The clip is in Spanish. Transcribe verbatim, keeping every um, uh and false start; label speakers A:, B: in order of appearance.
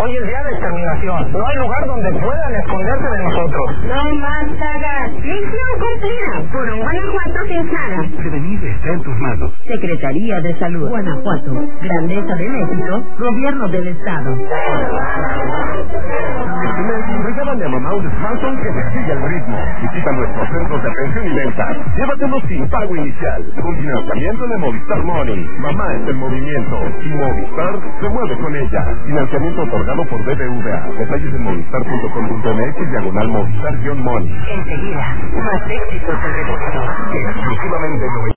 A: Hoy es día de exterminación. No hay lugar donde puedan esconderse de nosotros.
B: No más sagas. Misión cumplida. Por un Guanajuato sin sagas.
C: Prevenir está en tus manos.
B: Secretaría de Salud. Guanajuato. Grandeza de México. Gobierno del Estado.
C: Este mes, regálale a mamá un smartphone que te siga el ritmo. Visita nuestros centros de atención y venta. Llévatelo sin pago inicial. Con financiamiento de Movistar Money. Mamá está en movimiento. Y Movistar se mueve con ella. Financiamiento otorgado por B B V A. Detalles en movistar punto com punto m x diagonal Movistar-Money.
B: Enseguida, más éxitos del reportero.
C: Exclusivamente